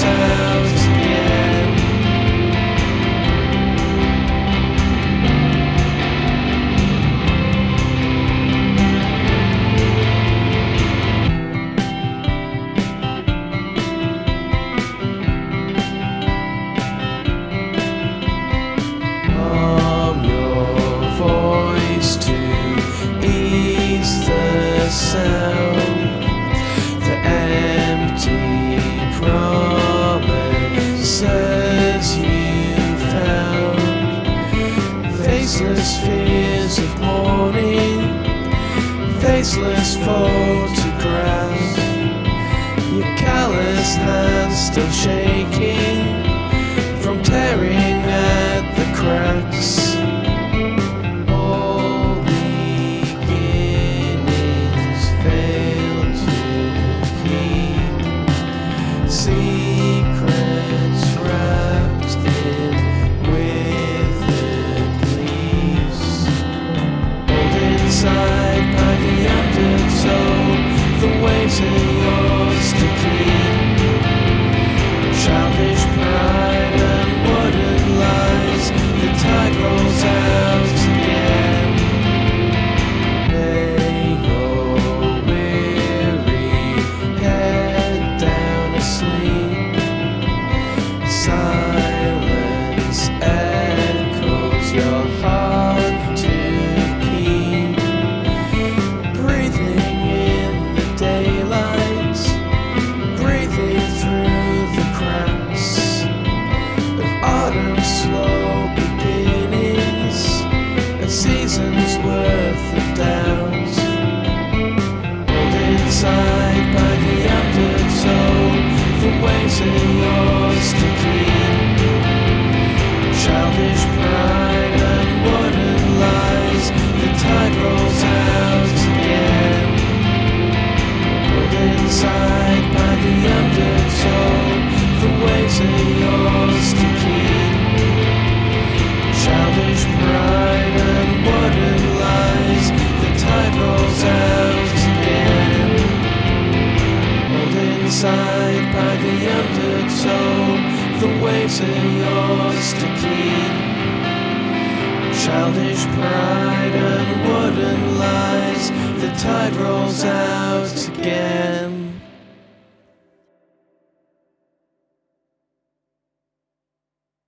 out again. Arm your voice to ease the sound. The empty promises you found, faceless fears of morning, faceless photographs, your callous hands still shaking from tearing at the cracks. Secrets wrapped in withered leaves, hold inside by the undertow, the waves are yours to keep. Childish pride and wooden lies, the tide rolls out again. Lay your weary head down asleep. Silence echoes your heart to keep. Breathing in the daylight, breathing through the cracks of autumn's slow beginnings, a season's worth of doubt. Hold inside by the undertow, the waves are yours to keep. Childish pride and wooden lies, the tide rolls out again. Hold inside by the undertow, the waves are yours to keep. Childish pride and wooden lies, the tide rolls out again. Hold inside by the undertow, the waves are yours to keep. Childish pride and wooden lies, the tide rolls out again.